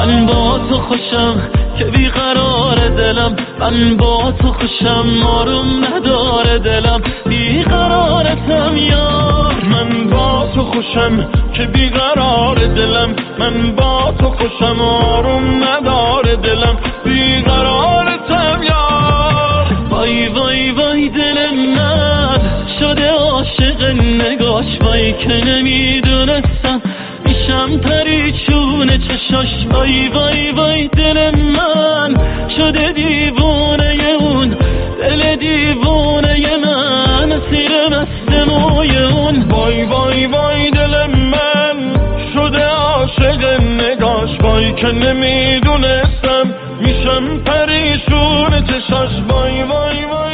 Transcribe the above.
من با تو خوشم که بیقرار دلم، من با تو خوشم آروم نداره دلم، بیقرارتم یار. من با تو خوشم که بیقرار دلم، من با تو خوشم آروم نداره دلم، بیقرارتم یار. وای وای وای دل من شده عاشق نگاش، وای که نمیدونستم میشم پریچون چشاش. وای وای وای دل من شده دیوونه اون، دل دیوونه من اسیر مست موی اون. وای وای وای دل من شده عاشق نگاش، وای که نمیدونستم میشم پریشون چشاش. وای وای وای